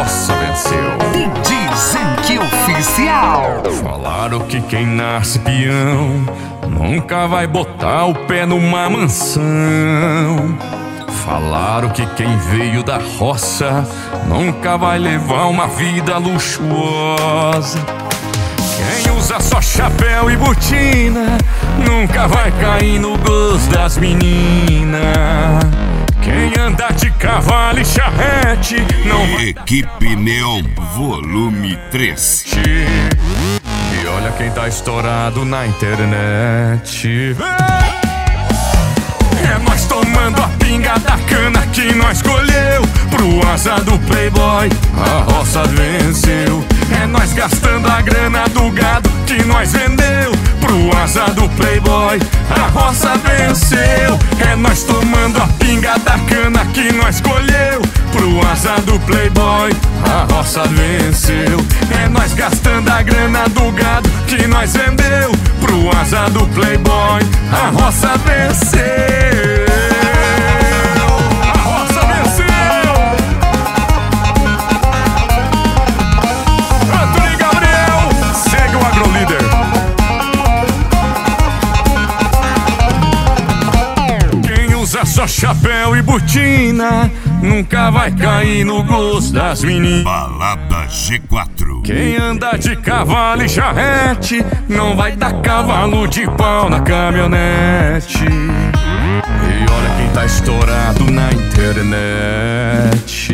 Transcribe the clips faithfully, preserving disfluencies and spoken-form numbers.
roça venceu. Dizem que oficial. Falaram que quem nasce peão nunca vai botar o pé numa mansão. Falaram que quem veio da roça nunca vai levar uma vida luxuosa. Quem usa só chapéu e botina nunca vai cair no gosto das meninas. Quem anda de cavalo e charrete não vai... Equipe Neon, volume três. E olha quem tá estourado na internet. É nós tomando a pinga da cana que nós colheu. Pro asa do playboy a roça venceu. É nós gastando a grana do gado que nós vendeu. Pro asa do playboy a roça venceu. É nós tomando a pinga da cana que nós colheu. Pro asa do playboy a roça venceu. É nós gastando a grana do gado que nós vendeu. Pro asa do playboy a roça venceu. A roça venceu. Antônio Gabriel, segue o AgroLíder. Quem usa só chapéu e botina nunca vai cair no gosto das meninas. Balada G quatro. Quem anda de cavalo e charrete não vai dar cavalo de pau na caminhonete. E olha quem tá estourado na internet.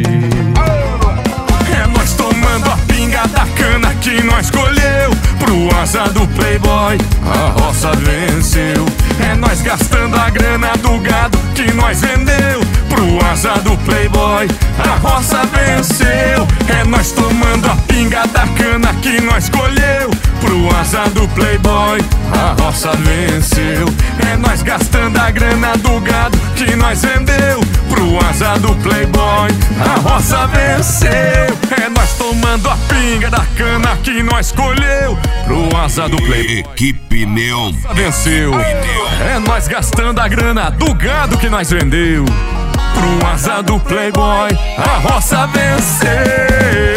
É nós tomando a pinga da cana que nós colheu. Pro asa do playboy a roça venceu. É nós gastando a grana do gado que nós vendeu. Pro asa do playboy a roça venceu. É nós tomando a pinga da cana que nós colheu. Pro asa do playboy a roça venceu. É nós gastando a grana do gado que nós vendeu. Pro asa do playboy a roça venceu. É nós tomando a pinga da cana que nós colheu. Pro asa do playboy Equipe Neon venceu. É nós gastando a grana do gado que nós vendeu. Pro asa do playboy a roça venceu.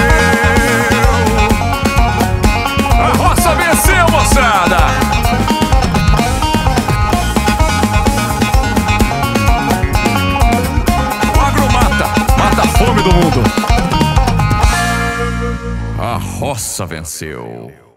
A roça venceu, moçada. O agro mata, mata a fome do mundo. A roça venceu.